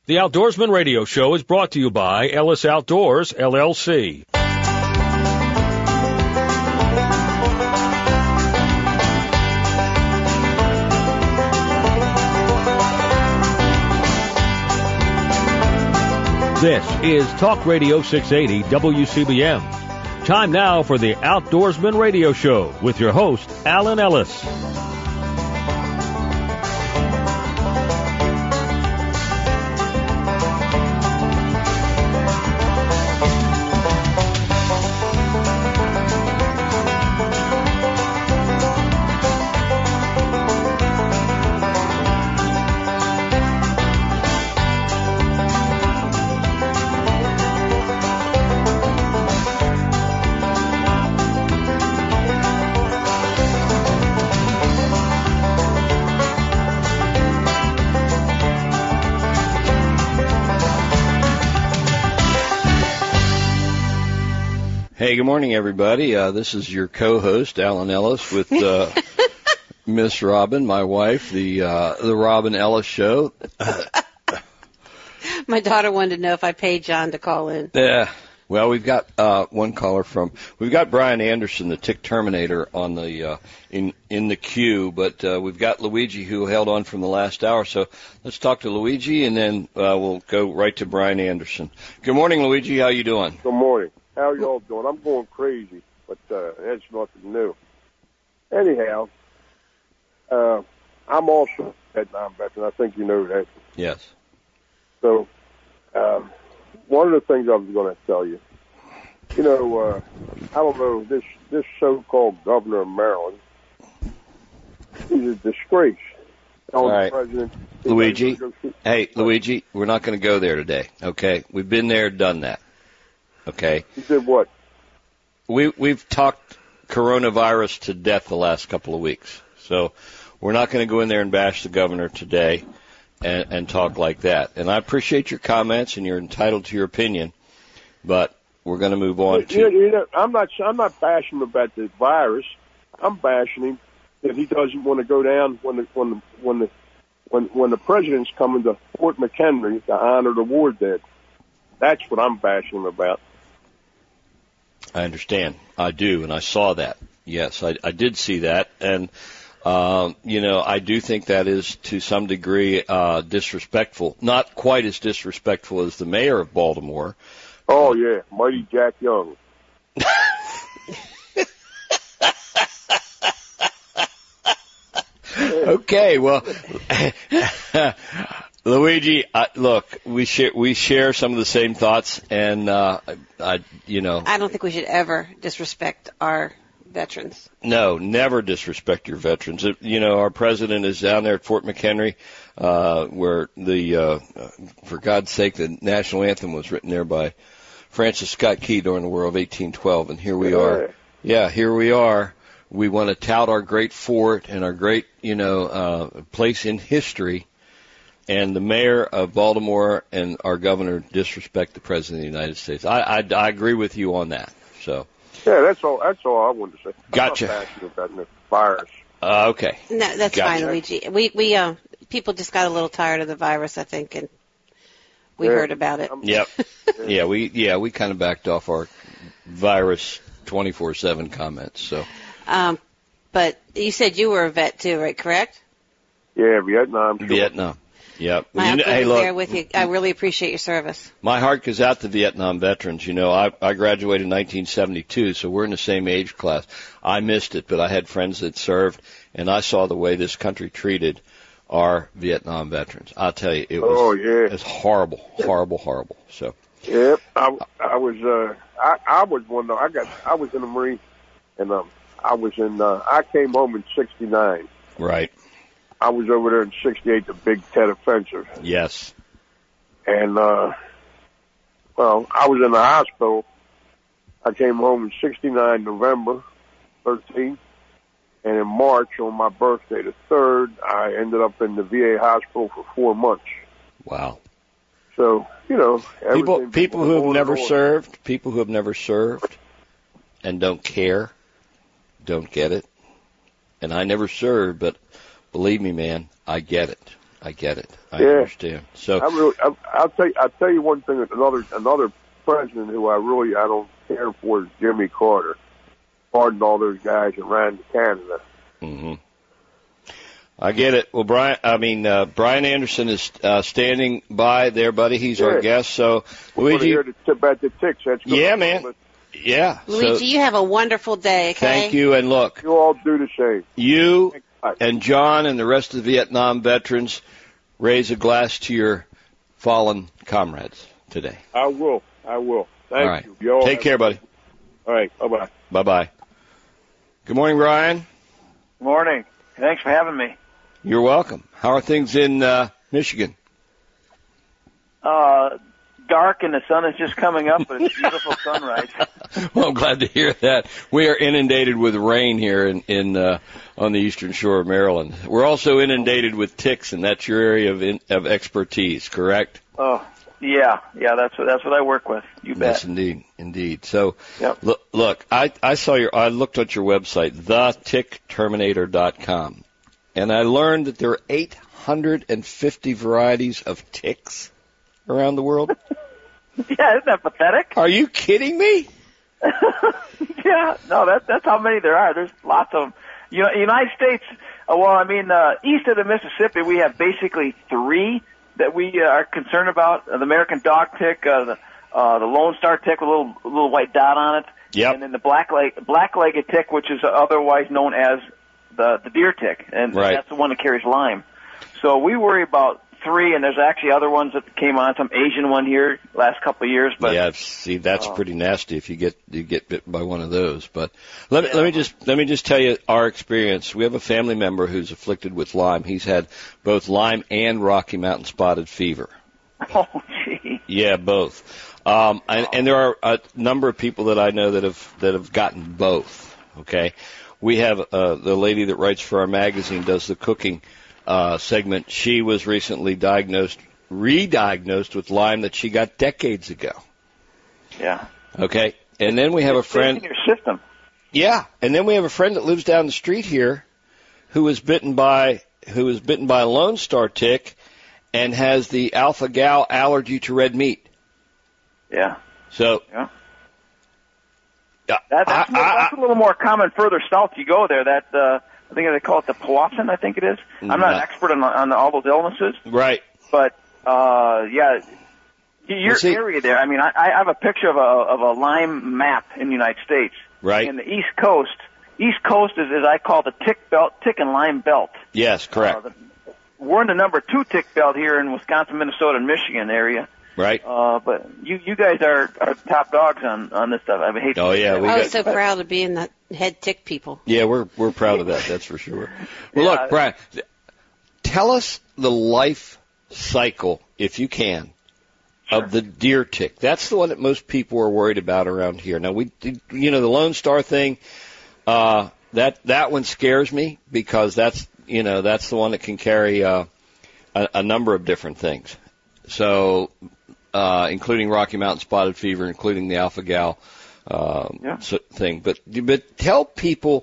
The Outdoorsman Radio Show is brought to you by Ellis Outdoors, LLC. This is Talk Radio 680 WCBM. Time now for the Outdoorsman Radio Show with your host, Alan Ellis. Hey, good morning, everybody. This is your co-host, Alan Ellis, with Miss Robin, my wife, the Robin Ellis Show. My daughter wanted to know if I paid John to call in. Yeah. Well, we've got one caller we've got Brian Anderson, the Tick Terminator, on the in the queue, but we've got Luigi who held on from the last hour. So let's talk to Luigi, and then we'll go right to Brian Anderson. Good morning, Luigi. How you doing? Good morning. How y'all doing? I'm going crazy, but that's nothing new. Anyhow, I'm also a Vietnam veteran. I think you know that. Yes. So one of the things I was going to tell you, I don't know, this so-called governor of Maryland, he's a disgrace. All right. President, Luigi, Luigi, we're not going to go there today, okay? We've been there, done that. Okay. He said what? We've talked coronavirus to death the last couple of weeks, so we're not going to go in there and bash the governor today and talk like that. And I appreciate your comments, and you're entitled to your opinion, but we're going to move on to. I'm not bashing him about the virus. I'm bashing him that he doesn't want to go down when the president's coming to Fort McHenry to honor the war dead. That's what I'm bashing him about. I understand. I do, and I saw that. Yes, I did see that, and I do think that is to some degree disrespectful. Not quite as disrespectful as the mayor of Baltimore. Oh yeah, Mighty Jack Young. Okay, well. Luigi, look, we share some of the same thoughts, and I don't think we should ever disrespect our veterans. No, never disrespect your veterans. Our president is down there at Fort McHenry, where for God's sake, the national anthem was written there by Francis Scott Key during the War of 1812, and here we are. Yeah, here we are. We want to tout our great fort and our great, place in history. And the mayor of Baltimore and our governor disrespect the president of the United States. I agree with you on that. So. Yeah, that's all I wanted to say. Gotcha. I'm not passionate about the virus. Okay. No, that's fine, Luigi. We people just got a little tired of the virus, I think, and we heard about it. Yep. we kind of backed off our virus 24/7 comments. So. But you said you were a vet too, right? Correct? Yeah, Vietnam. Sure. Vietnam. Yep. My uncle was there with you. I really appreciate your service. My heart goes out to Vietnam veterans. I graduated in 1972, so we're in the same age class. I missed it, but I had friends that served, and I saw the way this country treated our Vietnam veterans. I'll tell you, it was horrible, horrible, horrible. So. Yep. I was one though. I was in the Marines, and I came home in '69. Right. I was over there in '68, the Big Tet Offensive. Yes. And, I was in the hospital. I came home in '69, November 13th. And in March, on my birthday, the 3rd, I ended up in the VA hospital for 4 months. Wow. So, people who have never served and don't care, don't get it. And I never served, but believe me, man, I get it. I get it. I understand. So I'll tell you one thing. Another president who I don't care for is Jimmy Carter. Pardon all those guys that ran to Canada. Mm-hmm. I get it. Well, Brian Anderson is standing by there, buddy. He's our guest. So, Luigi, hear about the ticks. That's good. Yeah, man. Yeah. Luigi, you have a wonderful day. Okay. Thank you, and look, you all do the same. You and John and the rest of the Vietnam veterans raise a glass to your fallen comrades today. I will. Thank you. You all take care, buddy. All right. Bye-bye. Bye-bye. Good morning, Brian. Morning. Thanks for having me. You're welcome. How are things in Michigan? Dark and the sun is just coming up, but it's a beautiful sunrise. Well, I'm glad to hear that. We are inundated with rain here on the eastern shore of Maryland. We're also inundated with ticks, and that's your area of expertise, correct? Oh, yeah, that's what I work with. You bet. Yes, indeed. So, yep. Look, I looked at your website, thetickterminator.com, and I learned that there are 850 varieties of ticks around the world. Yeah, isn't that pathetic? Are you kidding me? Yeah, no, that's how many there are. There's lots of them. You know, United States. East of the Mississippi, we have basically 3 that we are concerned about: the American dog tick, the Lone Star tick with a little white dot on it, and then the black-legged tick, which is otherwise known as the deer tick, and that's the one that carries Lyme. So we worry about 3, and there's actually other ones that came on, some Asian one here last couple of years. But yeah, see, that's pretty nasty if you get bit by one of those. But let me just tell you our experience. We have a family member who's afflicted with Lyme. He's had both Lyme and Rocky Mountain spotted fever. Oh, gee. Yeah, both. And there are a number of people that I know that have gotten both. Okay, we have the lady that writes for our magazine, does the cooking segment. She was recently re-diagnosed with Lyme that she got decades ago. Yeah. Okay. And then we have a friend. In your system. Yeah. And then we have a friend that lives down the street here who was bitten by a Lone Star tick and has the alpha-gal allergy to red meat. Yeah. So. Yeah. That's a little more common further south you go there. I think they call it the Powassan, I think it is. I'm not an expert on all those illnesses. Right. But, your area there, I mean, I have a picture of a Lyme map in the United States. Right. And the East Coast is I call the tick and Lyme belt. Yes, correct. We're in the number 2 tick belt here in Wisconsin, Minnesota, and Michigan area. Right. But you guys are top dogs on this stuff. I hate to say that. I was so proud of being the head tick people. Yeah, we're proud of that. That's for sure. Well, look, Brian, tell us the life cycle, if you can, of the deer tick. That's the one that most people are worried about around here. Now, the Lone Star thing, that one scares me because that's the one that can carry a number of different things. So, including Rocky Mountain spotted fever, including the alpha-gal thing. But tell people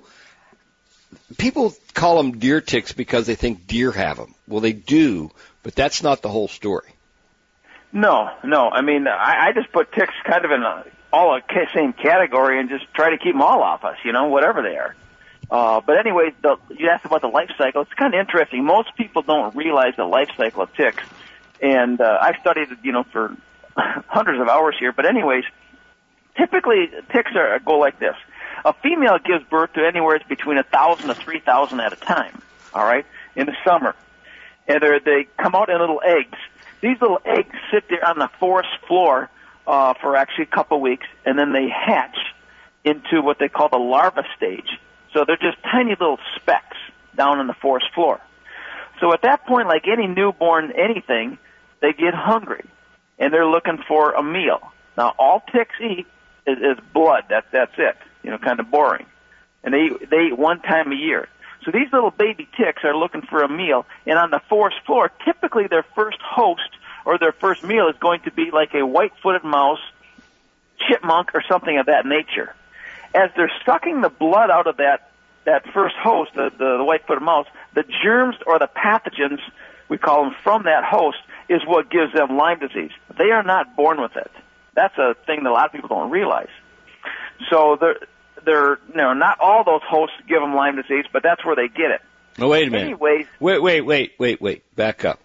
call them deer ticks because they think deer have them. Well, they do, but that's not the whole story. No. I mean, I just put ticks kind of in all a same category and just try to keep them all off us, whatever they are. But anyway, you asked about the life cycle. It's kind of interesting. Most people don't realize the life cycle of ticks. And I've studied it, for hundreds of hours here. But anyways, typically ticks go like this. A female gives birth to anywhere between 1,000 to 3,000 at a time, all right, in the summer. And they come out in little eggs. These little eggs sit there on the forest floor for actually a couple weeks, and then they hatch into what they call the larva stage. So they're just tiny little specks down on the forest floor. So at that point, like any newborn anything, they get hungry, and they're looking for a meal. Now, all ticks eat is blood. That's it. Kind of boring. And they eat one time a year. So these little baby ticks are looking for a meal, and on the forest floor, typically their first host or their first meal is going to be like a white-footed mouse, chipmunk, or something of that nature. As they're sucking the blood out of that first host, the white-footed mouse, the germs or the pathogens we call them, from that host is what gives them Lyme disease. They are not born with it. That's a thing that a lot of people don't realize. So not all those hosts give them Lyme disease, but that's where they get it. Oh, wait a minute. Anyways, wait. Back up.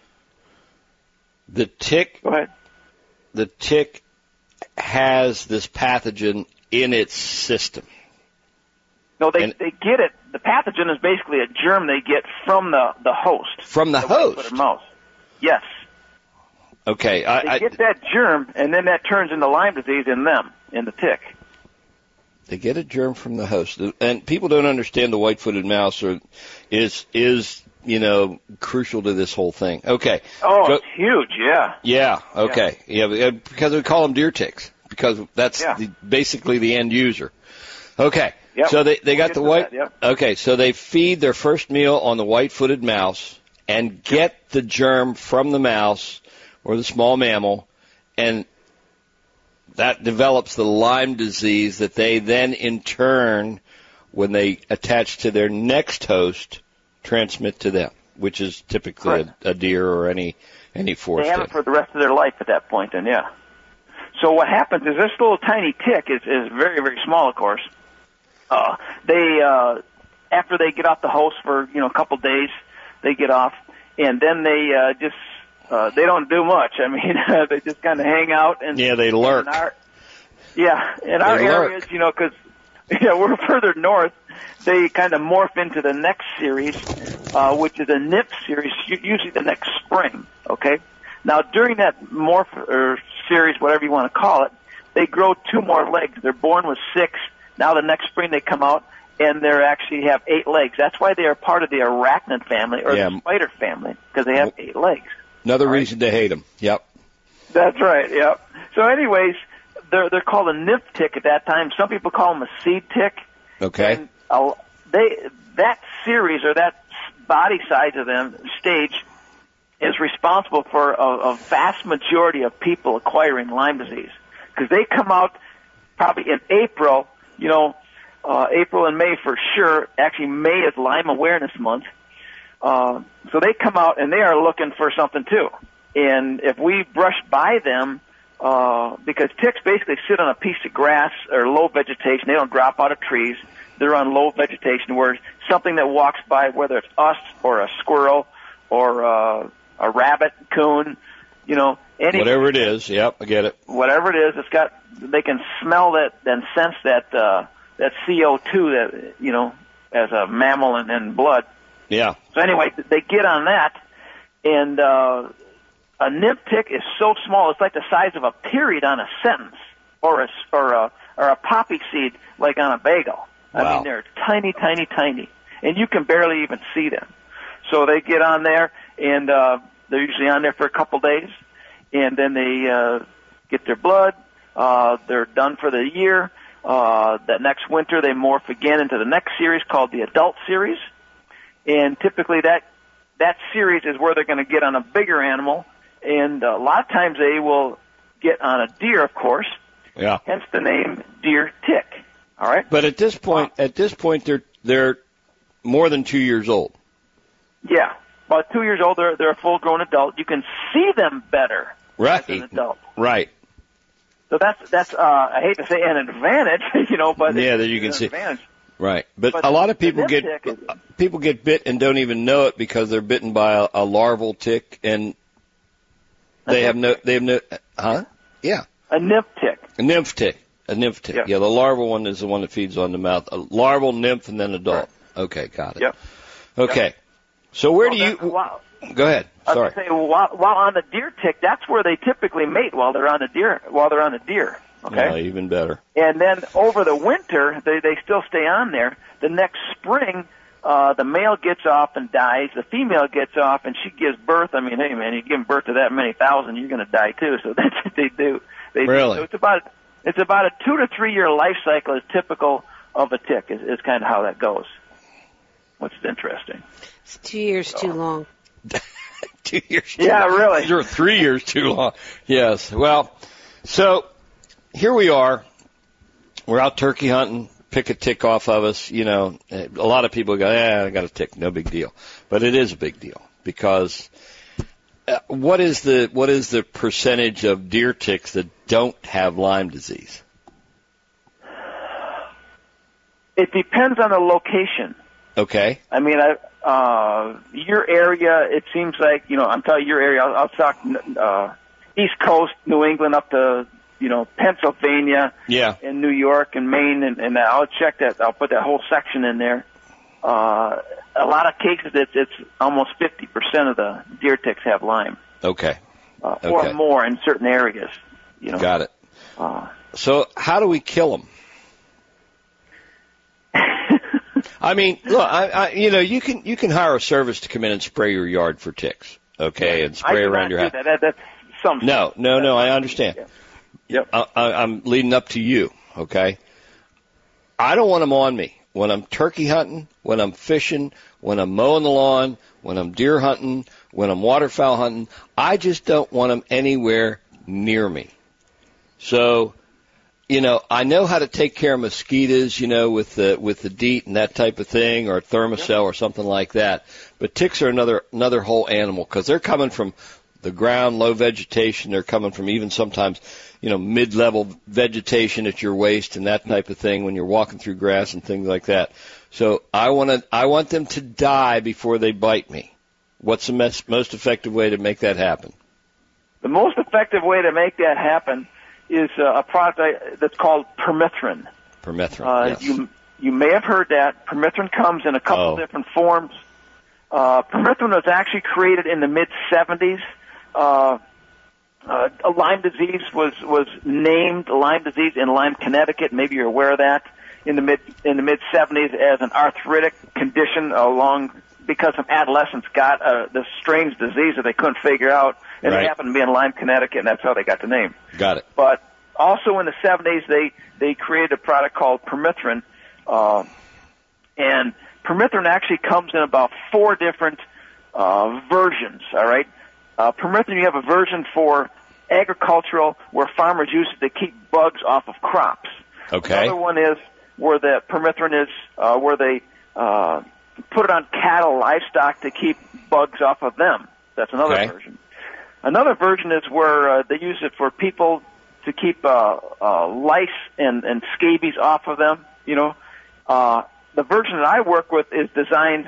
The tick. Go ahead. The tick has this pathogen in its system. No, they get it. The pathogen is basically a germ they get from the host. From the host? Mouse. Yes. Okay. They get that germ, and then that turns into Lyme disease in them, in the tick. They get a germ from the host. And people don't understand the white-footed mouse is crucial to this whole thing. Okay. Oh, it's huge, yeah. Yeah, okay. Yeah, because we call them deer ticks, because that's basically the end user. Okay. Yep. So they got the white. Yep. Okay, so they feed their first meal on the white-footed mouse and get the germ from the mouse or the small mammal, and that develops the Lyme disease that they then, in turn, when they attach to their next host, transmit to them, which is typically a deer or any forest. They have it for the rest of their life at that point, and yeah. So what happens is this little tiny tick is very, very small, of course. They after they get off the host for a couple days, they get off, and then they they don't do much. I mean, they just kind of hang out and they lurk. In our areas, because we're further north, they kind of morph into the next series, which is a NIP series, usually the next spring. Okay, now during that morph or series, whatever you want to call it, they grow 2 more legs. They're born with 6. Now the next spring they come out and they actually have 8 legs. That's why they are part of the arachnid family or the spider family, because they have 8 legs. Another reason to hate them. Yep. That's right. Yep. So, anyways, they're called a nymph tick at that time. Some people call them a seed tick. Okay. And that series or that body size of them stage is responsible for a vast majority of people acquiring Lyme disease, because they come out probably in April. April and May for sure. Actually, May is Lyme Awareness Month. So they come out and they are looking for something too. And if we brush by them, because ticks basically sit on a piece of grass or low vegetation, they don't drop out of trees. They're on low vegetation where something that walks by, whether it's us or a squirrel or a rabbit, coon, whatever it is. Yep, I get it. Whatever it is, they can smell that and sense that CO2 that, as a mammal and blood. Yeah. So anyway, they get on that, and a nymph tick is so small, it's like the size of a period on a sentence, or a poppy seed like on a bagel. Wow. I mean, they're tiny, tiny, tiny, and you can barely even see them. So they get on there, and they're usually on there for a couple days, and then they get their blood. They're done for the year. That next winter, they morph again into the next series called the adult series. And typically that series is where they're going to get on a bigger animal. And a lot of times they will get on a deer, of course. Yeah. Hence the name deer tick. All right. But at this point, they're more than 2 years old. Yeah. About 2 years old, they're a full-grown adult. You can see them better as an adult. Right. So that's I hate to say an advantage, but that you can see. Advantage. Right, but a lot of people get bit and don't even know it because they're bitten by a larval tick, and they have no yeah, a nymph tick. A nymph tick. Yeah, the larval one is the one that feeds on the mouth. A larval, nymph, and then adult. Right. Okay, got it. Yep. Okay, yep. So where do you? Go ahead. Sorry. I was going to say, while on the deer tick, that's where they typically mate while they're on the deer. Okay. Yeah, even better. And then over the winter, they still stay on there. The next spring, the male gets off and dies. The female gets off and she gives birth. I mean, hey man, you give birth to that many thousand, you're going to die too. So that's what they do. Really? So it's about a 2 to 3 year life cycle is typical of a tick. Is kind of how that goes. Which is interesting. It's 2 years too long. 2 years too long. Really. Or 3 years too long. Yes. Well, so here we are. We're out turkey hunting. Pick a tick off of us. A lot of people go, I got a tick. No big deal. But it is a big deal Because what is the percentage of deer ticks that don't have Lyme disease? It depends on the location. Okay. I mean, your area, it seems like, I'm telling you your area, I'll talk East Coast, New England up to, Pennsylvania, and New York and Maine, and I'll check that. I'll put that whole section in there. A lot of cases, it's almost 50% of the deer ticks have Lyme. Okay. Or more in certain areas. Got it. So how do we kill them? I mean, look, you can hire a service to come in and spray your yard for ticks, okay, and spray around your house. That's something. No, I understand. Yeah. Yep. I'm leading up to you, okay? I don't want them on me when I'm turkey hunting, when I'm fishing, when I'm mowing the lawn, when I'm deer hunting, when I'm waterfowl hunting. I just don't want them anywhere near me. So, I know how to take care of mosquitoes, with the DEET and that type of thing, or Thermacell or something like that. But ticks are another whole animal, because they're coming from the ground, low vegetation. They're coming from even sometimes, mid-level vegetation at your waist and that type of thing when you're walking through grass and things like that. So I want them to die before they bite me. What's the most effective way to make that happen? The most effective way to make that happen is a product that's called permethrin. Permethrin, yes. You may have heard that. Permethrin comes in a couple different forms. Permethrin was actually created in the mid-'70s. Lyme disease was named Lyme disease in Lyme, Connecticut. Maybe you're aware of that. In the mid-'70s as an arthritic condition because some adolescents got this strange disease that they couldn't figure out, and it happened to be in Lyme, Connecticut, and that's how they got the name. Got it. But also in the 70s, they created a product called permethrin, and permethrin actually comes in about 4 different versions, all right? Permethrin, you have a version for agricultural where farmers use it to keep bugs off of crops. Okay. Another one is where the permethrin is where they put it on cattle, livestock to keep bugs off of them. That's another version. Another version is where they use it for people to keep lice and scabies off of them. The version that I work with is designed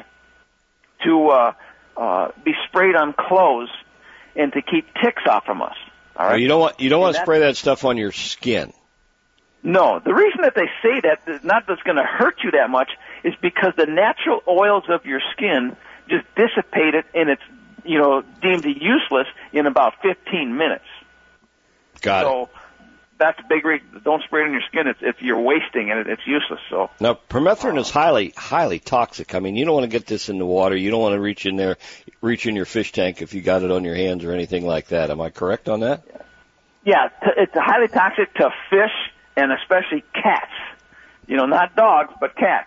to be sprayed on clothes and to keep ticks off from us. All right. Well, you don't want to spray that stuff on your skin. No, the reason that they say that, not that it's going to hurt you that much, is because the natural oils of your skin just dissipate it, and it's deemed useless in about 15 minutes. Got it. So that's a big reason. Don't spray it on your skin. It's you're wasting it. It's useless. So now permethrin is highly toxic. I mean, you don't want to get this in the water. You don't want to reach in your fish tank if you got it on your hands or anything like that. Am I correct on that? Yeah, it's highly toxic to fish and especially cats. Not dogs, but cats.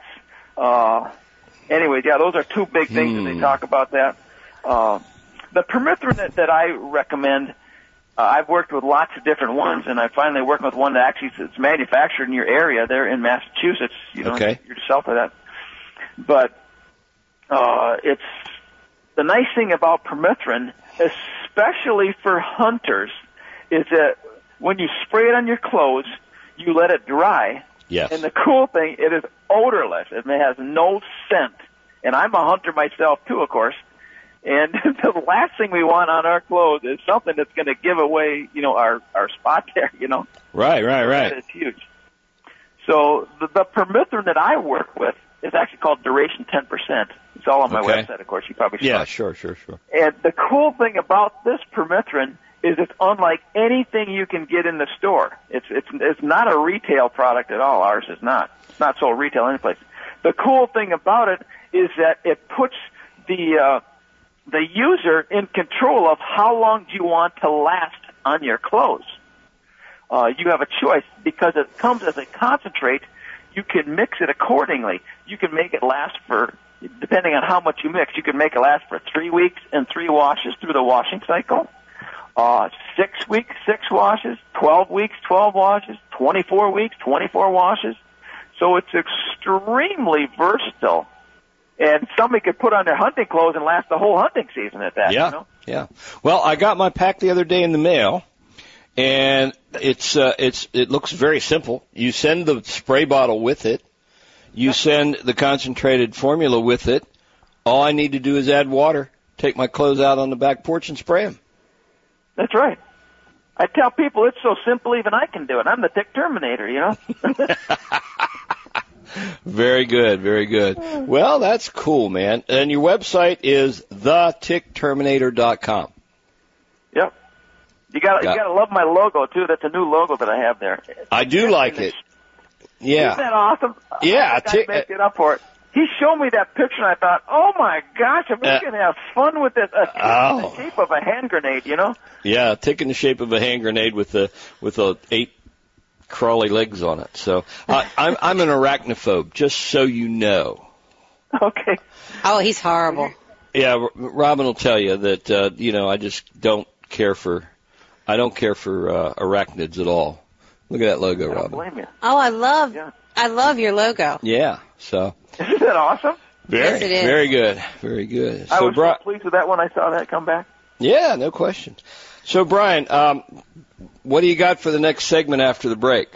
Anyways, those are 2 big things that they talk about that. The permethrin that I recommend, I've worked with lots of different ones, and I finally worked with one that actually is manufactured in your area. They're in Massachusetts. You're just south of that. But it's the nice thing about permethrin, especially for hunters, is that when you spray it on your clothes, you let it dry. Yes. And the cool thing, it is odorless. It has no scent. And I'm a hunter myself, too, of course. And the last thing we want on our clothes is something that's going to give away, our spot there, Right. It's huge. So the permethrin that I work with is actually called Duration 10%. It's all on my website, of course. You probably saw it. Yeah, sure. And the cool thing about this permethrin is it's unlike anything you can get in the store. It's not a retail product at all. Ours is not. It's not sold retail anyplace. The cool thing about it is that it puts the user in control of how long do you want to last on your clothes. You have a choice because it comes as a concentrate. You can mix it accordingly. You can make it last for, depending on how much you mix, you can make it last for 3 weeks and 3 washes through the washing cycle. 6 weeks, 6 washes, 12 weeks, 12 washes, 24 weeks, 24 washes. So it's extremely versatile And somebody could put on their hunting clothes and last the whole hunting season at that. Yeah, You know? yeah. Well, I got my pack the other day in the mail, and it looks very simple. You send the spray bottle with it. You send the concentrated formula with it. All I need to do is add water, take my clothes out on the back porch, and spray them. That's right. I tell people it's so simple, even I can do it. I'm the Tick Terminator, you know. Very good, very good. Well, that's cool, man. And your website is thetickterminator.com. Yep. You gotta love my logo too. That's a new logo that I have there. I do like it. Yeah. Isn't that awesome? Yeah. I make it up for it. He showed me that picture, and I thought, "Oh my gosh, I'm really gonna have fun with this." In the shape of a hand grenade, you know? Yeah, tick in the shape of a hand grenade with a 8 crawly legs on it. So I'm an arachnophobe, just so you know. Okay. Oh, he's horrible. Yeah, Robin will tell you that I just don't care for arachnids at all. Look at that logo, Robin. I don't blame you. Oh, I love your logo. Yeah. So. Isn't that awesome? Yes, it is. Very good. Very good. I was so pleased with that when I saw that come back. Yeah, no question. So, Brian, what do you got for the next segment after the break?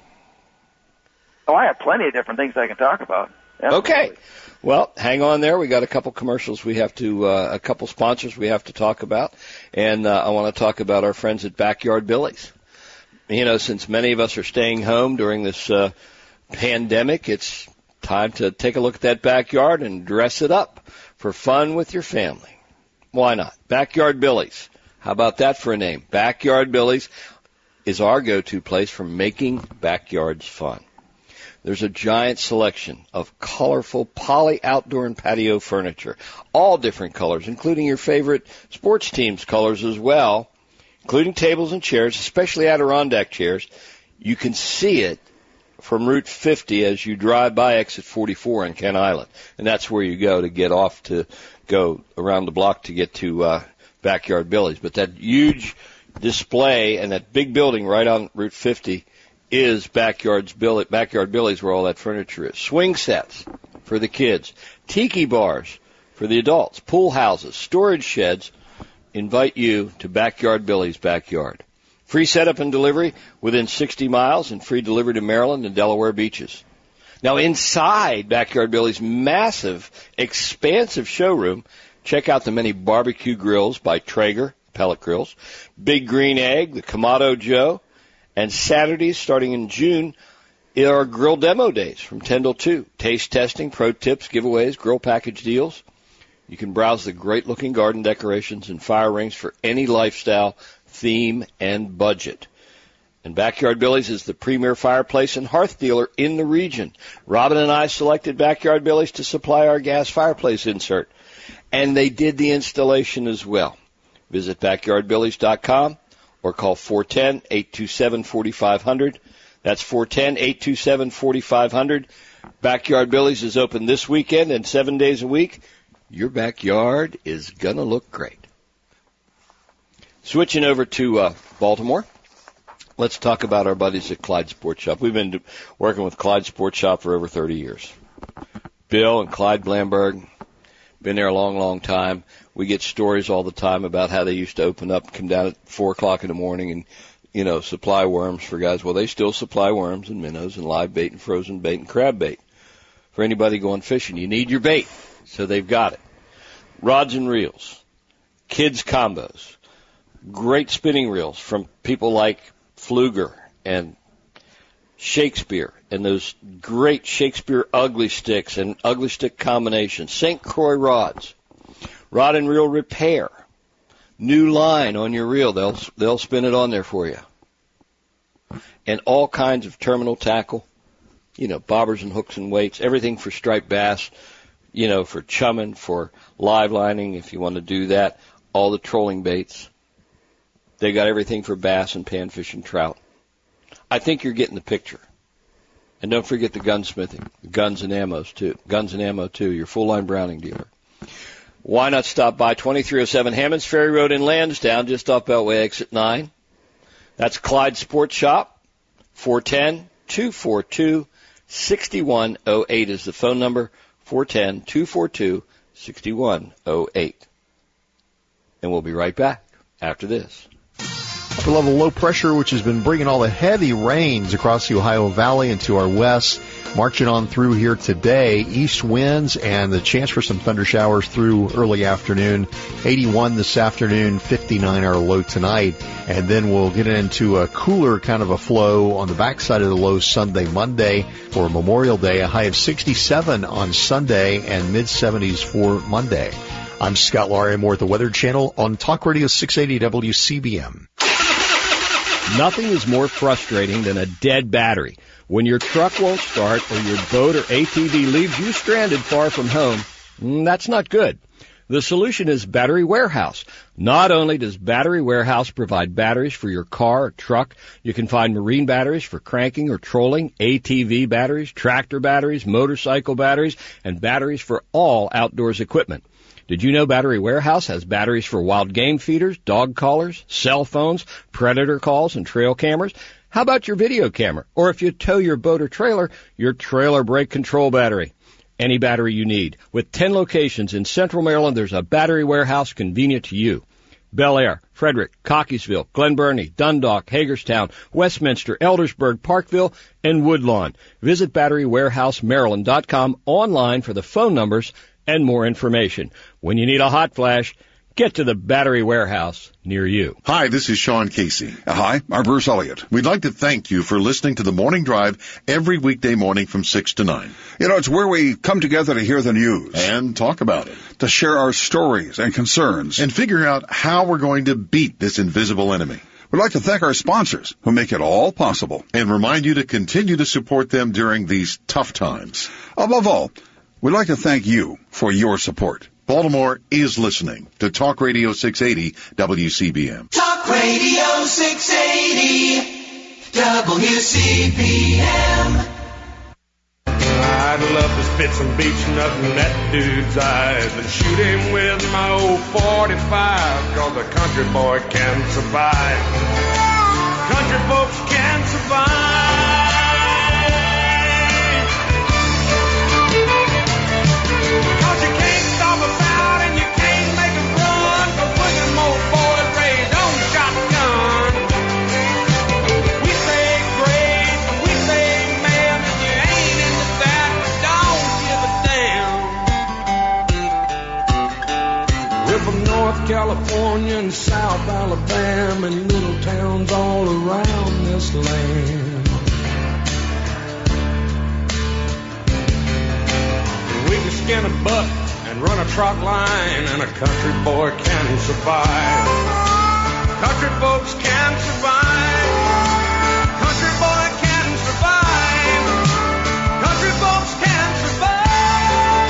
Oh, I have plenty of different things I can talk about. Absolutely. Okay. Well, hang on there. We got a couple commercials a couple sponsors we have to talk about. And I want to talk about our friends at Backyard Billy's. You know, since many of us are staying home during this pandemic, it's time to take a look at that backyard and dress it up for fun with your family. Why not? Backyard Billy's. How about that for a name? Backyard Billy's is our go-to place for making backyards fun. There's a giant selection of colorful poly outdoor and patio furniture, all different colors, including your favorite sports team's colors as well, including tables and chairs, especially Adirondack chairs. You can see it from Route 50 as you drive by exit 44 in Kent Island. And that's where you go to get off to go around the block to get to Backyard Billy's. But that huge display and that big building right on Route 50 is Backyard Billy's, where all that furniture is. Swing sets for the kids, tiki bars for the adults, pool houses, storage sheds. Invite you to Backyard Billy's backyard. Free setup and delivery within 60 miles and free delivery to Maryland and Delaware beaches. Now, inside Backyard Billy's massive, expansive showroom, check out the many barbecue grills by Traeger, pellet grills, Big Green Egg, the Kamado Joe, and Saturdays starting in June are grill demo days from 10 till 2. Taste testing, pro tips, giveaways, grill package deals. You can browse the great-looking garden decorations and fire rings for any lifestyle, theme, and budget. And Backyard Billy's is the premier fireplace and hearth dealer in the region. Robin and I selected Backyard Billy's to supply our gas fireplace insert, and they did the installation as well. Visit backyardbillys.com or call 410-827-4500. That's 410-827-4500. Backyard Billy's is open this weekend and 7 days a week. Your backyard is going to look great. Switching over to Baltimore, let's talk about our buddies at Clyde Sports Shop. We've been working with Clyde Sports Shop for over 30 years. Bill and Clyde Blamberg, been there a long, long time. We get stories all the time about how they used to open up, come down at 4 o'clock in the morning and, supply worms for guys. Well, they still supply worms and minnows and live bait and frozen bait and crab bait for anybody going fishing. You need your bait, so they've got it. Rods and reels, kids combos, great spinning reels from people like Pfluger and Shakespeare and those great Shakespeare ugly sticks and ugly stick combinations, St. Croix rods, rod and reel repair, new line on your reel, they'll spin it on there for you, and all kinds of terminal tackle, bobbers and hooks and weights, everything for striped bass, for chumming, for live lining if you want to do that, all the trolling baits. They got everything for bass and panfish and trout. I think you're getting the picture. And don't forget the gunsmithing, guns and ammo too, your full-line Browning dealer. Why not stop by 2307 Hammonds Ferry Road in Lansdowne, just off Beltway exit 9. That's Clyde Sports Shop. 410-242-6108 is the phone number. 410-242-6108. And we'll be right back after this. Upper level low pressure, which has been bringing all the heavy rains across the Ohio Valley and to our west, marching on through here today. East winds and the chance for some thunder showers through early afternoon. 81 this afternoon, 59 our low tonight. And then we'll get into a cooler kind of a flow on the backside of the low Sunday, Monday for Memorial Day. A high of 67 on Sunday and mid-70s for Monday. I'm Scott Laurie. More at the Weather Channel on Talk Radio 680 WCBM. Nothing is more frustrating than a dead battery. When your truck won't start or your boat or ATV leaves you stranded far from home, that's not good. The solution is Battery Warehouse. Not only does Battery Warehouse provide batteries for your car or truck, you can find marine batteries for cranking or trolling, ATV batteries, tractor batteries, motorcycle batteries, and batteries for all outdoors equipment. Did you know Battery Warehouse has batteries for wild game feeders, dog collars, cell phones, predator calls, and trail cameras? How about your video camera? Or if you tow your boat or trailer, your trailer brake control battery. Any battery you need. With 10 locations in Central Maryland, there's a Battery Warehouse convenient to you. Bel Air, Frederick, Cockeysville, Glen Burnie, Dundalk, Hagerstown, Westminster, Eldersburg, Parkville, and Woodlawn. Visit BatteryWarehouseMaryland.com online for the phone numbers and more information. When you need a hot flash, get to the Battery Warehouse near you. Hi, this is Sean Casey. Hi, I'm Bruce Elliott. We'd like to thank you for listening to the Morning Drive every weekday morning from 6 to 9. You know, it's where we come together to hear the news. And talk about it. To share our stories and concerns. And figure out how we're going to beat this invisible enemy. We'd like to thank our sponsors who make it all possible. And remind you to continue to support them during these tough times. Above all, we'd like to thank you for your support. Baltimore is listening to Talk Radio 680 WCBM. Talk Radio 680 WCBM. I'd love to spit some beach nut in that dude's eyes and shoot him with my old 45, 'cause a country boy can survive. Country folks can survive. 'Cause you can't stop us out and you can't make us run, 'cause we're them old boys raised on shotgun. We say grace and we say man, and you ain't into that, but don't give a damn. We're from North California and South Alabama and little towns all around this land. We can skin a buck and run a truck line, and a country boy can survive. Country folks can survive. Country boy can survive. Country folks can survive.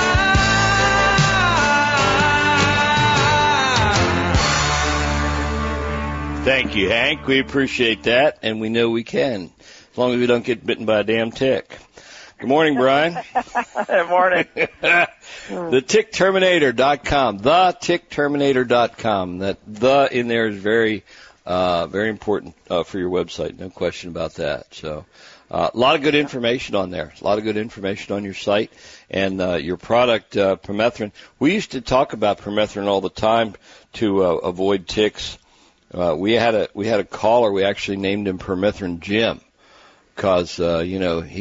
Thank you, Hank. We appreciate that, and we know we can, as long as we don't get bitten by a damn tick. Good morning, Brian. Good morning. TheTickTerminator.com. TheTickTerminator.com. That the in there is very important for your website. No question about that. So, a lot of good information on there. A lot of good information on your site and your product, permethrin. We used to talk about permethrin all the time to avoid ticks. We had a caller. We actually named him Permethrin Jim. Because he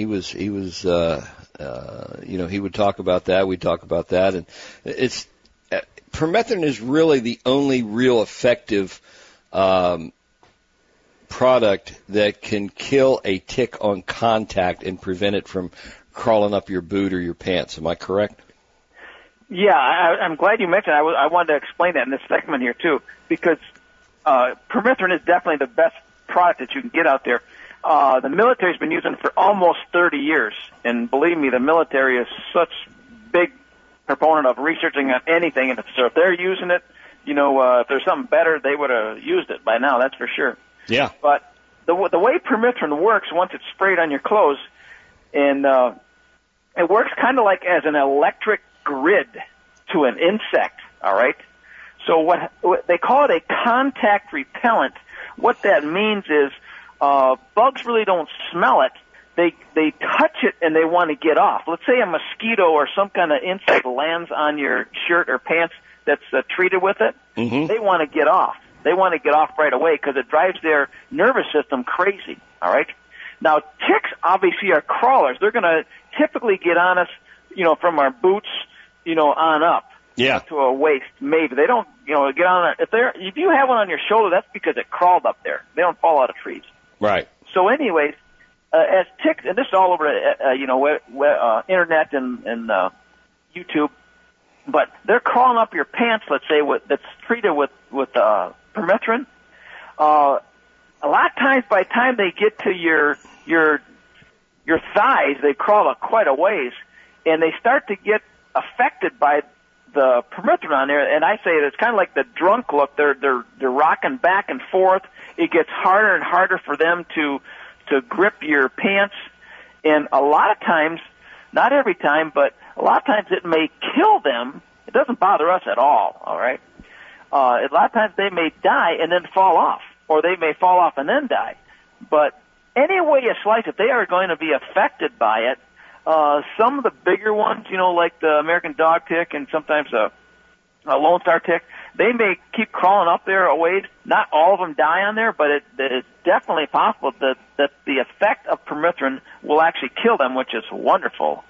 would talk about that. We'd talk about that, and it's permethrin is really the only real effective product that can kill a tick on contact and prevent it from crawling up your boot or your pants. Am I correct? Yeah, I'm glad you mentioned. I wanted to explain that in this segment here too, because permethrin is definitely the best product that you can get out there. The military's been using it for almost 30 years, and believe me, the military is such big proponent of researching on anything, and so if they're using it, if there's something better, they would have used it by now, that's for sure. Yeah. But the way permethrin works, once it's sprayed on your clothes, and it works kind of like as an electric grid to an insect, all right? So what they call it a contact repellent. What that means is bugs really don't smell it. they touch it and they want to get off. Let's say a mosquito or some kind of insect lands on your shirt or pants that's treated with it. Mm-hmm. They want to get off. They want to get off right away because it drives their nervous system crazy. All right. Now, ticks obviously are crawlers. They're going to typically get on us, from our boots, on up. Yeah. To a waist, maybe. They don't, get on if you have one on your shoulder, that's because it crawled up there. They don't fall out of trees. Right. So anyways, as ticks, and this is all over, internet and YouTube, but they're crawling up your pants, let's say, that's treated with permethrin. A lot of times by the time they get to your thighs, they crawl quite a ways, and they start to get affected by the permethrin on there. And I say it's kind of like the drunk look. They're rocking back and forth. It gets harder and harder for them to grip your pants, and a lot of times, not every time, but a lot of times it may kill them. It doesn't bother us at all right? A lot of times they may die and then fall off, or they may fall off and then die. But any way you slice it, they are going to be affected by it. Some of the bigger ones, like the American dog tick and sometimes a Lone Star tick, they may keep crawling up there a ways. Not all of them die on there, but it's definitely possible that the effect of permethrin will actually kill them, which is wonderful,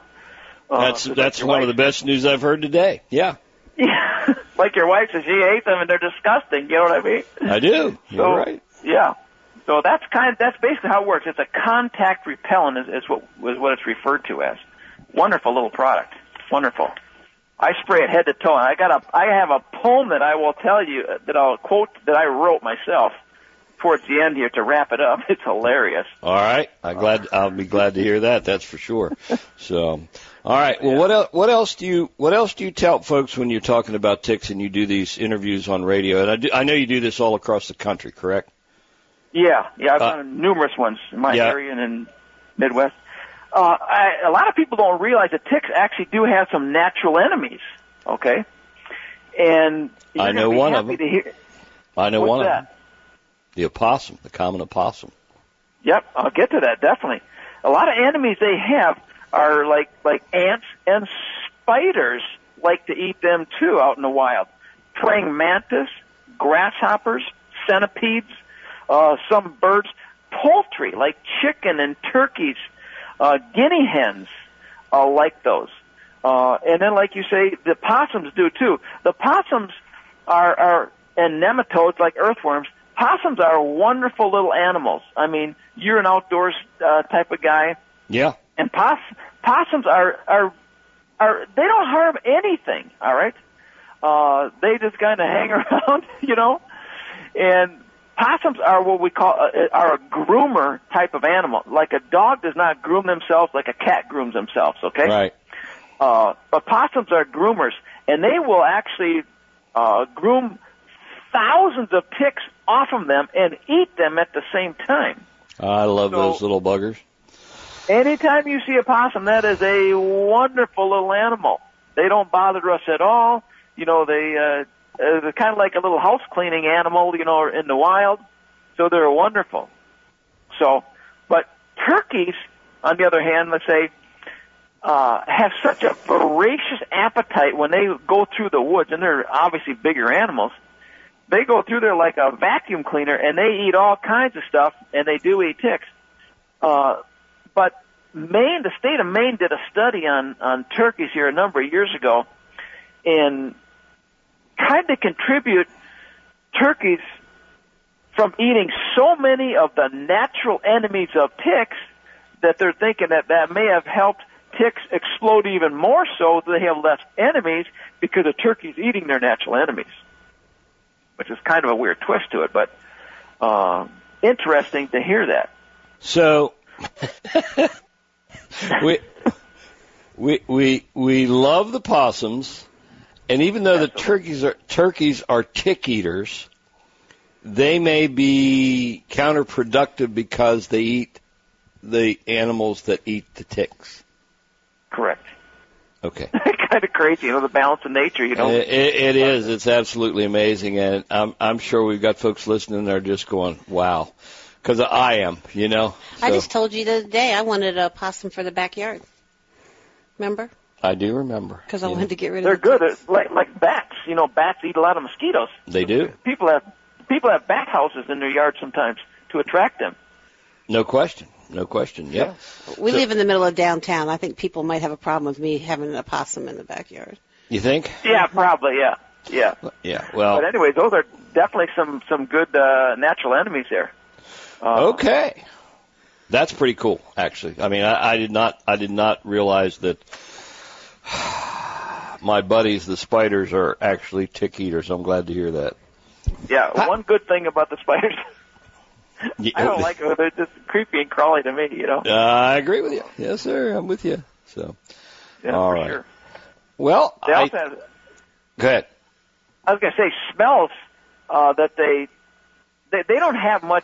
That's one of the best news I've heard today. Yeah. Yeah. Like your wife says, she hates them and they're disgusting. You know what I mean? I do. You're right. Yeah. So that's basically how it works. It's a contact repellent is what it's referred to as. Wonderful little product. Wonderful. I spray it head to toe. I have a poem that I will tell you that I'll quote that I wrote myself towards the end here to wrap it up. It's hilarious. All right. I'll be glad to hear that. That's for sure. So, all right. Well, what else do you tell folks when you're talking about ticks and you do these interviews on radio? And I know you do this all across the country, correct? Yeah. I've done numerous ones in my area and in Midwest. A lot of people don't realize that ticks actually do have some natural enemies. Okay, and I know one of them. I know one of them. The opossum, the common opossum. Yep, I'll get to that definitely. A lot of enemies they have are like ants and spiders like to eat them too out in the wild. Praying mantis, grasshoppers, centipedes, some birds, poultry like chicken and turkeys. Guinea hens like those. And then, like you say, the possums do too. The possums are and nematodes like earthworms. Possums are wonderful little animals. I mean, you're an outdoors type of guy. Yeah. And possums are they don't harm anything, all right? They just kind of hang around, and possums are what we call are a groomer type of animal. Like a dog does not groom themselves like a cat grooms themselves, okay? Right. But possums are groomers, and they will actually groom thousands of ticks off of them and eat them at the same time. I love those little buggers. Anytime you see a possum, that is a wonderful little animal. They don't bother us at all. They're kind of like a little house cleaning animal, in the wild. So they're wonderful. But turkeys, on the other hand, let's say, have such a voracious appetite when they go through the woods, and they're obviously bigger animals. They go through there like a vacuum cleaner, and they eat all kinds of stuff, and they do eat ticks. But Maine, the state of Maine did a study on turkeys here a number of years ago, and tried to contribute turkeys from eating so many of the natural enemies of ticks that they're thinking that may have helped ticks explode even more so that they have less enemies because the turkey's eating their natural enemies, which is kind of a weird twist to it, but interesting to hear that. So we love the possums. And even though the turkeys are tick eaters, they may be counterproductive because they eat the animals that eat the ticks. Correct. Okay. Kind of crazy, the balance of nature, It is. It's absolutely amazing, and I'm sure we've got folks listening that are just going, wow. because I am, you know. So. I just told you the other day I wanted a possum for the backyard. Remember? I do remember. Because I wanted to get rid of They're the good. It's like bats. You know, bats eat a lot of mosquitoes. They do. People have bat houses in their yard sometimes to attract them. No question. No question. Yeah. We live in the middle of downtown. I think people might have a problem with me having a possum in the backyard. You think? Yeah, probably. Yeah. Yeah. Well. But anyway, those are definitely some good natural enemies there. Okay. That's pretty cool, actually. I mean, I did not realize that my buddies, the spiders, are actually tick eaters. I'm glad to hear that. Yeah. One good thing about the spiders. I don't like them. They're just creepy and crawly to me, you know. I agree with you. Yes, sir. I'm with you. So, yeah, all for right. Sure. Well, they also have, go ahead. I was going to say smells that they don't have much,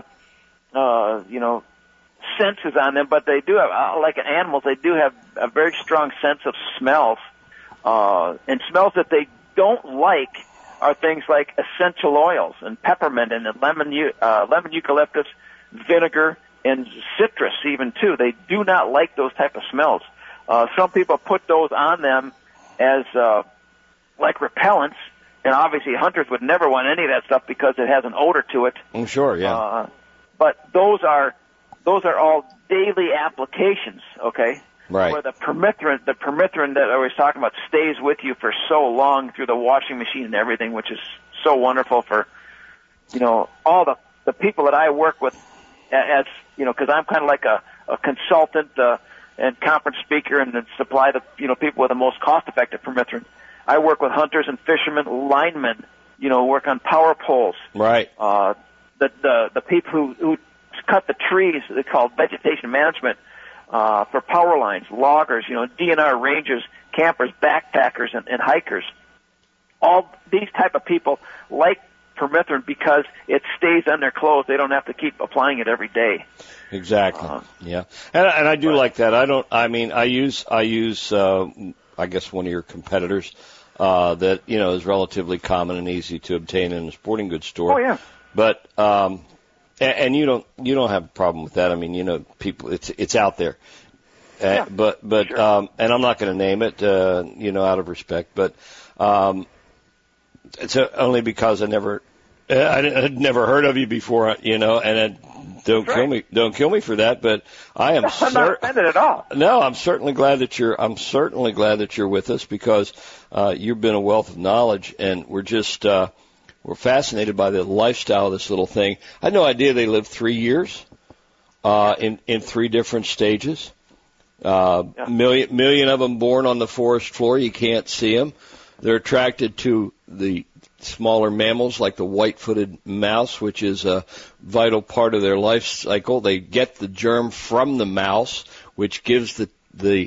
senses on them, but they do have, like animals, they do have a very strong sense of smells, and smells that they don't like are things like essential oils and peppermint and lemon eucalyptus, vinegar, and citrus even too. They do not like those type of smells. Some people put those on them as like repellents, and obviously hunters would never want any of that stuff because it has an odor to it. I'm sure, yeah. But those are all daily applications, okay? Right. Where the permethrin that I was talking about stays with you for so long through the washing machine and everything, which is so wonderful for, you know, all the people that I work with as, you know, because I'm kind of like a consultant and conference speaker and supply the, you know, people with the most cost-effective permethrin. I work with hunters and fishermen, linemen, you know, work on power poles. Right. The people who cut the trees, they call vegetation management, for power lines, loggers, you know, DNR rangers, campers, backpackers, and hikers. All these type of people like permethrin because it stays on their clothes. They don't have to keep applying it every day. Exactly. Yeah. And I do like that. I use I guess one of your competitors, that, you know, is relatively common and easy to obtain in a sporting goods store. Oh, yeah. But, and you don't have a problem with that. I mean, you know, people, it's out there. Yeah, but, sure. And I'm not going to name it, you know, out of respect, but, it's only because I'd never heard of you before, you know, and don't kill me for that, but I am I'm not offended at all. No, I'm certainly glad that you're with us because, you've been a wealth of knowledge and we're just, we're fascinated by the lifestyle of this little thing. I had no idea they lived 3 years, in 3 different stages. Million of them born on the forest floor. You can't see them. They're attracted to the smaller mammals like the white-footed mouse, which is a vital part of their life cycle. They get the germ from the mouse, which gives the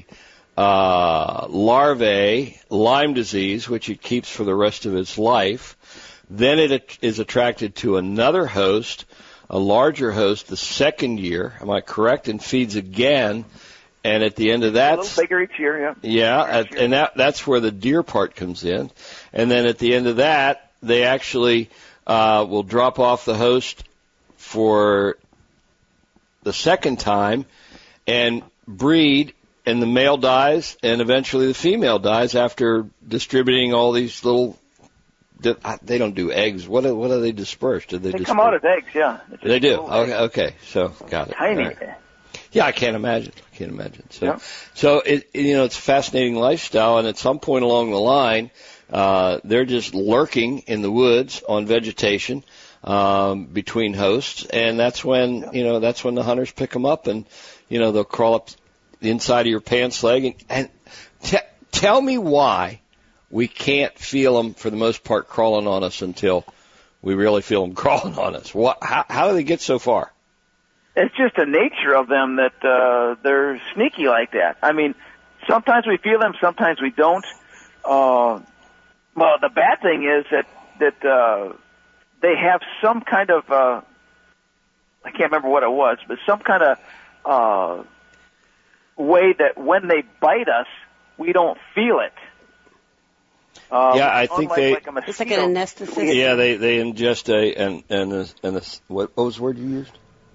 larvae Lyme disease, which it keeps for the rest of its life. Then it is attracted to another host, a larger host, the second year. Am I correct? And feeds again. And at the end of that, a little bigger each year, yeah. Yeah, and that's where the deer part comes in. And then at the end of that, they actually will drop off the host for the second time and breed, and the male dies, and eventually the female dies after distributing all these little. They don't do eggs. What do they disperse? They come out as eggs, yeah. They do. Okay. So got it. Tiny. Right. Yeah, I can't imagine. So it's a fascinating lifestyle, and at some point along the line, they're just lurking in the woods on vegetation, between hosts, and that's when the hunters pick them up, and, you know, they'll crawl up the inside of your pants leg, and tell me why we can't feel them for the most part crawling on us until we really feel them crawling on us. How do they get so far? It's just the nature of them that they're sneaky like that. I mean, sometimes we feel them, sometimes we don't. Well, the bad thing is that they have some kind of I can't remember what it was, but some kind of way that when they bite us, we don't feel it. Yeah, I think it's like an anesthetic. Yeah, they ingest what was the word you used?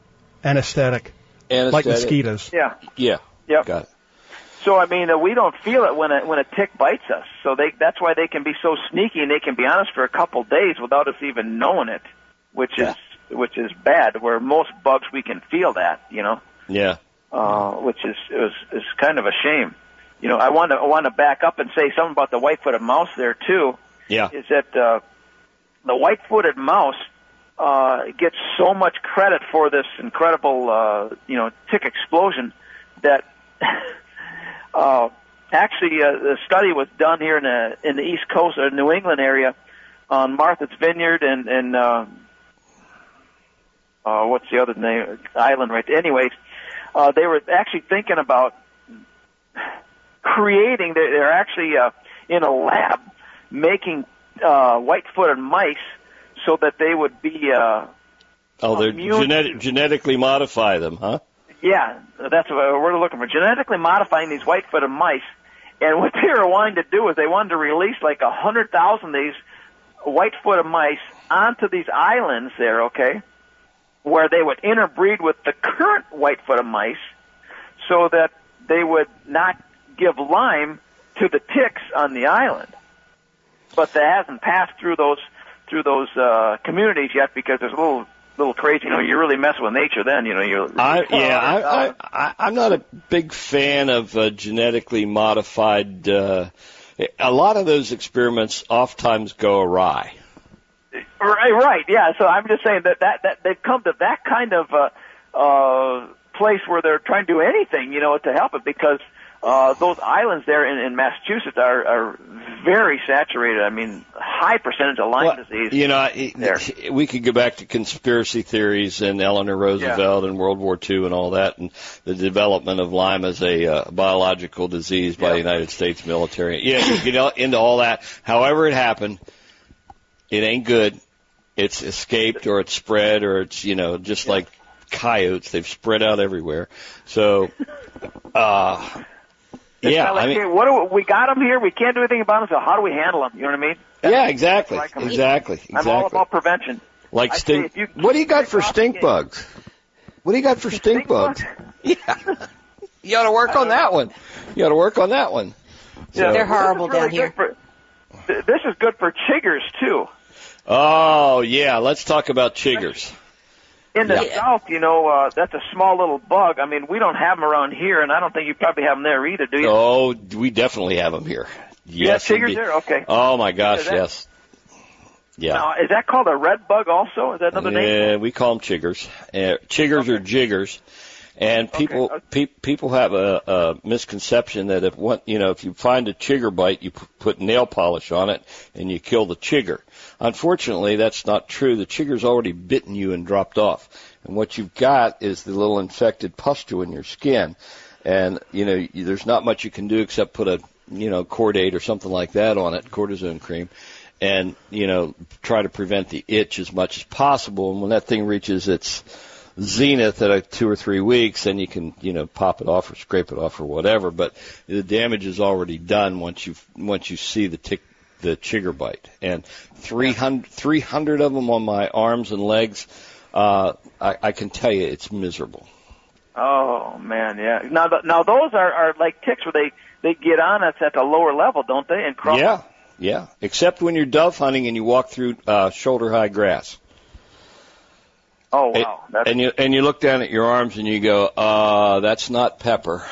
Anesthetic. Like mosquitoes. Yeah. Yeah. Yep. Got it. So I mean, we don't feel it when a tick bites us. So that's why they can be so sneaky, and they can be on us for a couple days without us even knowing it, which is bad. Where most bugs we can feel that, Yeah. Which is kind of a shame. I want to back up and say something about the white-footed mouse there too. Yeah. Is that the white-footed mouse gets so much credit for this incredible tick explosion that actually a study was done here in the East Coast or New England area on Martha's Vineyard and what's the other name island right there? Anyways, they were actually thinking about creating. They're actually in a lab making white-footed mice so that they would be they're genetically modify them, huh? Yeah, that's what we're looking for. Genetically modifying these white-footed mice, and what they were wanting to do is they wanted to release like 100,000 of these white-footed mice onto these islands there, okay, where they would interbreed with the current white-footed mice, so that they would not give Lyme to the ticks on the island. But that hasn't passed through those communities yet because there's a little crazy. You're really messing with nature then. I'm not a big fan of genetically modified. A lot of those experiments oftentimes go awry. Right. Yeah. So I'm just saying that they've come to that kind of place where they're trying to do anything, to help it because those islands there in Massachusetts are very saturated. I mean, high percentage of Lyme disease. We could go back to conspiracy theories and Eleanor Roosevelt and World War II and all that, and the development of Lyme as a biological disease by the United States military. Yeah, you get into all that. However it happened, it ain't good. It's escaped or it's spread or it's, just like coyotes. They've spread out everywhere. So, we got them here. We can't do anything about them. So how do we handle them? You know what I mean? Yeah, exactly. I'm all about prevention. Like stink. What do you got for stink bugs? What do you got for stink bugs? Yeah, you got to work on that one. So, they're horrible down here. This is good for chiggers too. Oh yeah, let's talk about chiggers. In the South, that's a small little bug. I mean, we don't have them around here, and I don't think you probably have them there either, do you? Oh, we definitely have them here. Yes, chiggers there? Okay. Oh, my gosh, yes. Yeah. Now, is that called a red bug also? Is that another name? Yeah, we call them chiggers. Chiggers or jiggers. And people have a misconception that if you find a chigger bite, you put nail polish on it and you kill the chigger. Unfortunately, that's not true. The chigger's already bitten you and dropped off. And what you've got is the little infected pustule in your skin. And, there's not much you can do except put a, Cordate or something like that on it, cortisone cream, and, try to prevent the itch as much as possible. And when that thing reaches its zenith at 2 or 3 weeks, then you can, pop it off or scrape it off or whatever. But the damage is already done once you see the chigger bite. And 300 of them on my arms and legs, I can tell you it's miserable. Oh man, yeah. Now those are like ticks where they get on us at a lower level, don't they? And crawl. Yeah. Except when you're dove hunting and you walk through shoulder high grass. Oh wow! And you look down at your arms and you go, that's not pepper.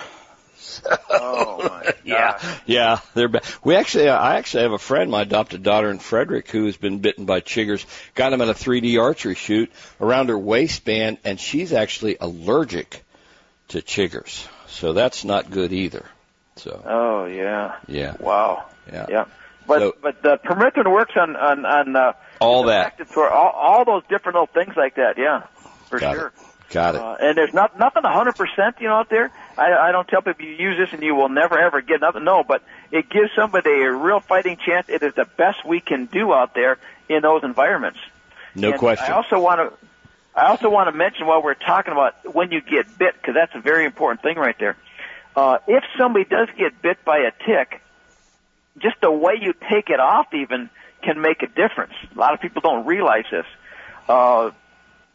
Oh my God! Yeah, they're bad. I actually have a friend, my adopted daughter in Frederick, who has been bitten by chiggers. Got him at a 3D archery shoot around her waistband, and she's actually allergic to chiggers. So that's not good either. So. Oh yeah. Yeah. Wow. Yeah. But the permethrin works on all that for all those different little things like that. Yeah, for sure. Got it. And there's nothing 100%, out there. I don't tell people you use this and you will never ever get nothing. No, but it gives somebody a real fighting chance. It is the best we can do out there in those environments. No question. I also want to mention while we're talking about when you get bit, because that's a very important thing right there. If somebody does get bit by a tick, just the way you take it off even can make a difference. A lot of people don't realize this.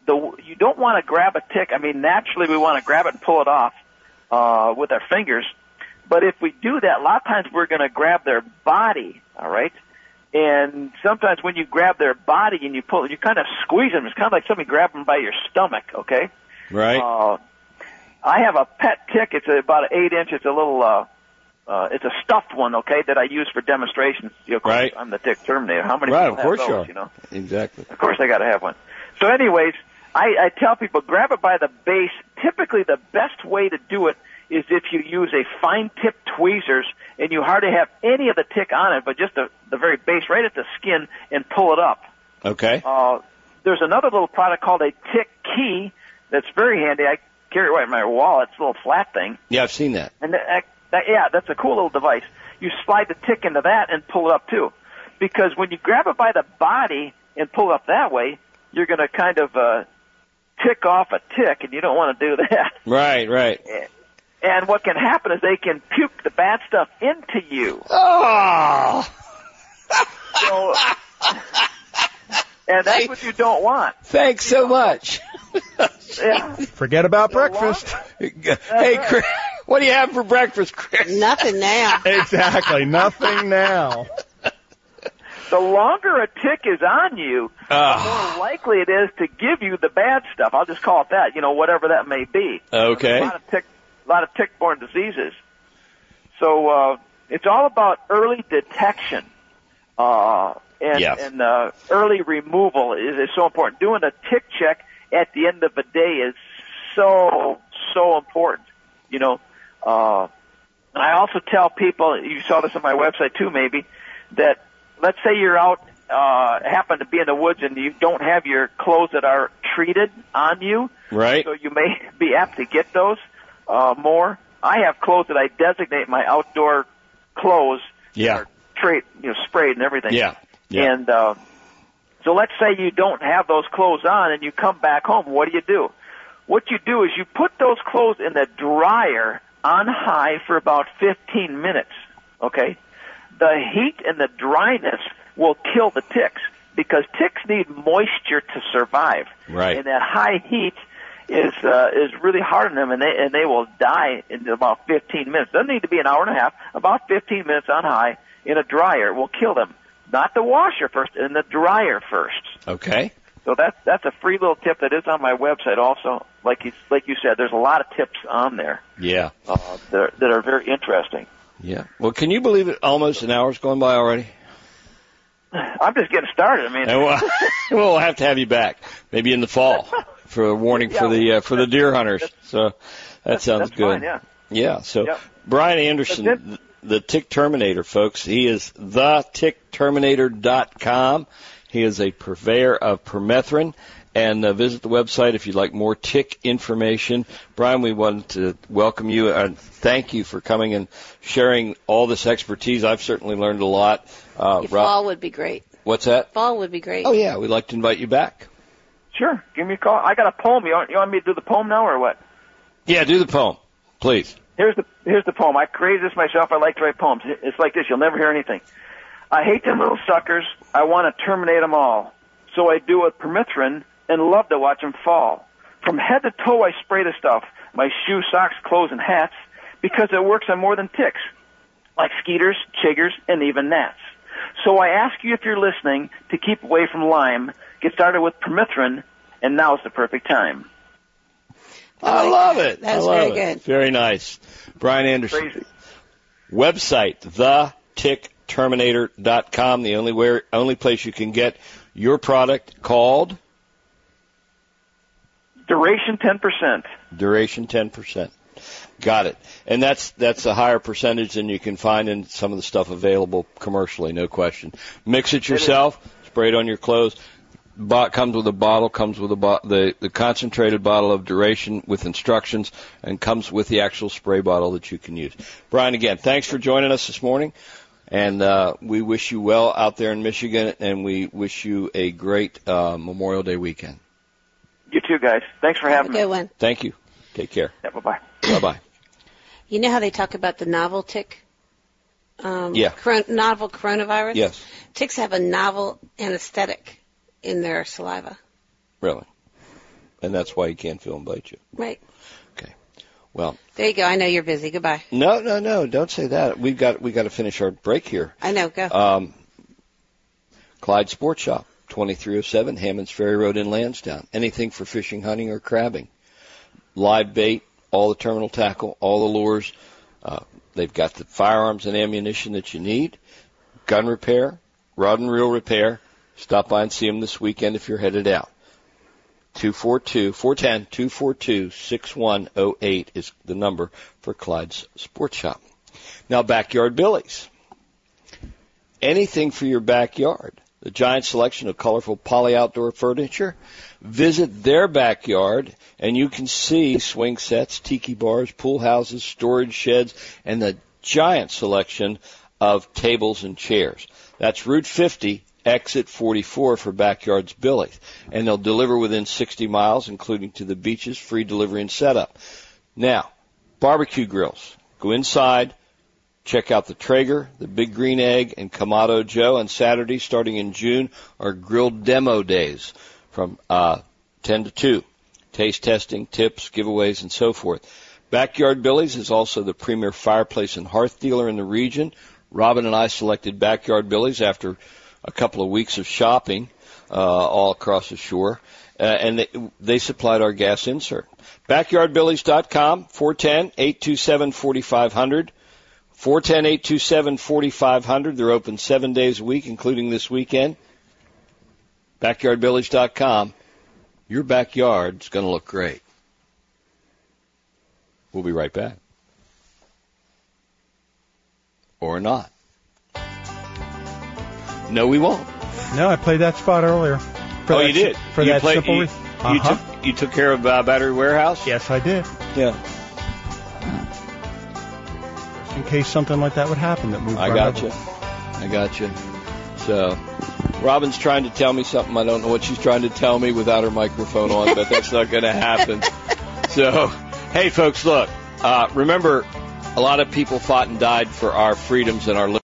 you don't want to grab a tick. I mean, naturally we want to grab it and pull it off with our fingers. But if we do that, a lot of times we're going to grab their body, all right? And sometimes when you grab their body and you pull, you kind of squeeze them. It's kind of like somebody grabbing them by your stomach, okay? Right. I have a pet tick. It's about 8 inch. It's a little, it's a stuffed one, okay, that I use for demonstrations. Of course, right. I'm the Tick Terminator. How many right, people of course have those, you are. Exactly. Of course I got to have one. So anyways, I tell people, grab it by the base. Typically the best way to do it is if you use a fine-tip tweezers and you hardly have any of the tick on it, but just the very base right at the skin and pull it up. Okay. There's another little product called a tick key that's very handy. I carry it right in my wallet. It's a little flat thing. Yeah, I've seen that. And that's a cool little device. You slide the tick into that and pull it up too. Because when you grab it by the body and pull it up that way, you're going to kind of tick off a tick, and you don't want to do that. Right, right. And what can happen is they can puke the bad stuff into you. Oh! So, and that's what you don't want. Thanks so much. Yeah. Forget about breakfast. Hey, Chris, what do you have for breakfast, Chris? Nothing now. Exactly, nothing now. The longer a tick is on you, the more likely it is to give you the bad stuff. I'll just call it that, whatever that may be. Okay. There's a lot of tick-borne diseases. So it's all about early detection. And early removal is so important. Doing a tick check at the end of the day is so important. I also tell people, you saw this on my website too maybe, that let's say you're out, happen to be in the woods and you don't have your clothes that are treated on you. Right. So you may be apt to get those more. I have clothes that I designate my outdoor clothes. Yeah. Sprayed and everything. Yeah. And so let's say you don't have those clothes on and you come back home. What do? What you do is you put those clothes in the dryer on high for about 15 minutes, okay? The heat and the dryness will kill the ticks because ticks need moisture to survive. Right. And that high heat is really hard on them, and they will die in about 15 minutes. Doesn't need to be an hour and a half. About 15 minutes on high in a dryer will kill them. Not the washer first, in the dryer first. Okay. So that's a free little tip that is on my website also. Like you said, there's a lot of tips on there. Yeah. That are very interesting. Yeah. Well, can you believe it? Almost an hour's gone by already. I'm just getting started. I mean, and we'll have to have you back, maybe in the fall, for a warning for the deer hunters. So that sounds good. Fine, yeah. Yeah. So Brian Anderson, the Tick Terminator, folks. He is thetickterminator.com. He is a purveyor of permethrin. And visit the website if you'd like more tick information. Brian, we wanted to welcome you and thank you for coming and sharing all this expertise. I've certainly learned a lot. Fall would be great. What's that? Fall would be great. Oh, yeah. We'd like to invite you back. Sure. Give me a call. I got a poem. You want me to do the poem now or what? Yeah, do the poem, please. Here's the poem. I created this myself. I like to write poems. It's like this. You'll never hear anything. I hate them little suckers. I want to terminate them all. So I do with permethrin and love to watch them fall. From head to toe, I spray the stuff, my shoes, socks, clothes, and hats, because it works on more than ticks, like skeeters, chiggers, and even gnats. So I ask you, if you're listening, to keep away from Lyme. Get started with permethrin, and now's the perfect time. I love it. That's very good. Very nice. Brian Anderson. Crazy. Website, thetickterminator.com, the only place you can get your product called Duration 10%. Duration 10%. Got it. And that's a higher percentage than you can find in some of the stuff available commercially, no question. Mix it yourself, spray it on your clothes. Comes with a bottle, comes with the concentrated bottle of Duration with instructions, and comes with the actual spray bottle that you can use. Brian, again, thanks for joining us this morning. And we wish you well out there in Michigan, and we wish you a great Memorial Day weekend. You too, guys. Thanks for having me. Have a good one. Thank you. Take care. Yeah, bye-bye. Bye-bye. You know how they talk about the novel tick? Yeah. Novel coronavirus? Yes. Ticks have a novel anesthetic in their saliva. Really? and that's why you can't feel and bite you. Right. Okay. Well. There you go. I know you're busy. Goodbye. No. Don't say that. We got to finish our break here. I know. Go. Clyde Sports Shop, 2307 Hammonds Ferry Road in Lansdowne. Anything for fishing, hunting, or crabbing. Live bait, all the terminal tackle, all the lures. They've got the firearms and ammunition that you need. Gun repair, rod and reel repair. Stop by and see them this weekend if you're headed out. 242-410-242-6108 is the number for Clyde's Sports Shop. Now, Backyard Billy's. Anything for your backyard. The giant selection of colorful poly outdoor furniture. Visit their backyard, and you can see swing sets, tiki bars, pool houses, storage sheds, and the giant selection of tables and chairs. That's Route 50, Exit 44 for Backyards Billy's. And they'll deliver within 60 miles, including to the beaches, free delivery and setup. Now, barbecue grills. Go inside. Check out the Traeger, the Big Green Egg, and Kamado Joe. On Saturday, starting in June, are grill demo days from 10 to 2. Taste testing, tips, giveaways, and so forth. Backyard Billy's is also the premier fireplace and hearth dealer in the region. Robin and I selected Backyard Billy's after a couple of weeks of shopping all across the shore, and they supplied our gas insert. BackyardBillies.com, 410-827-4500. 410-827-4500. They're open 7 days a week, including this weekend. BackyardBillies.com. Your backyard's going to look great. We'll be right back. Or not. No, we won't. No, I played that spot earlier. You did? For you that played, simple you took care of Battery Warehouse? Yes, I did. Yeah. In case something like that would happen that moved I got you. So, Robin's trying to tell me something. I don't know what she's trying to tell me without her microphone on, but that's not going to happen. So, hey, folks, look. Remember, a lot of people fought and died for our freedoms and our liberties.